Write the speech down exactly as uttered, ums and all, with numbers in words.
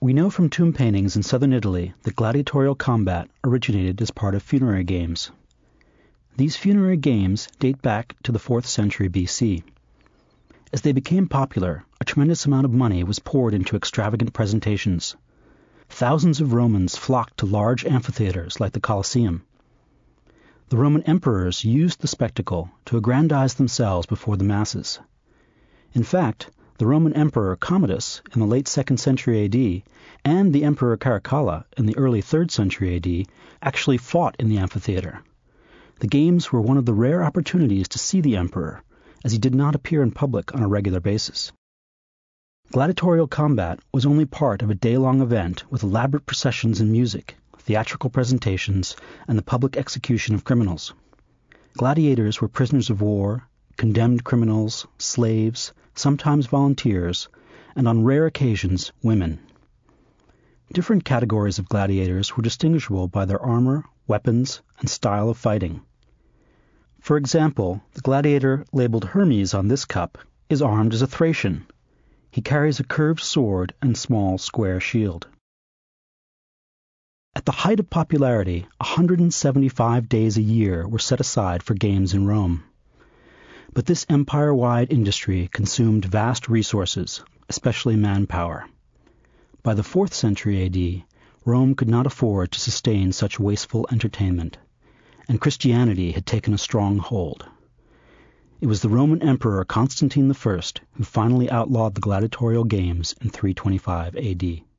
We know from tomb paintings in southern Italy that gladiatorial combat originated as part of funerary games. These funerary games date back to the fourth century B C. As they became popular, a tremendous amount of money was poured into extravagant presentations. Thousands of Romans flocked to large amphitheaters like the Colosseum. The Roman emperors used the spectacle to aggrandize themselves before the masses. In fact, the Roman Emperor Commodus in the late second century A D and the Emperor Caracalla in the early third century A D actually fought in the amphitheater. The games were one of the rare opportunities to see the emperor, as he did not appear in public on a regular basis. Gladiatorial combat was only part of a day-long event with elaborate processions and music, theatrical presentations, and the public execution of criminals. Gladiators were prisoners of war, condemned criminals, slaves, sometimes volunteers, and on rare occasions, women. Different categories of gladiators were distinguishable by their armor, weapons, and style of fighting. For example, the gladiator labeled Hermes on this cup is armed as a Thracian. He carries a curved sword and small square shield. At the height of popularity, one hundred seventy-five days a year were set aside for games in Rome. But this empire-wide industry consumed vast resources, especially manpower. By the fourth century A D, Rome could not afford to sustain such wasteful entertainment, and Christianity had taken a strong hold. It was the Roman Emperor Constantine the First who finally outlawed the gladiatorial games in three twenty-five A D.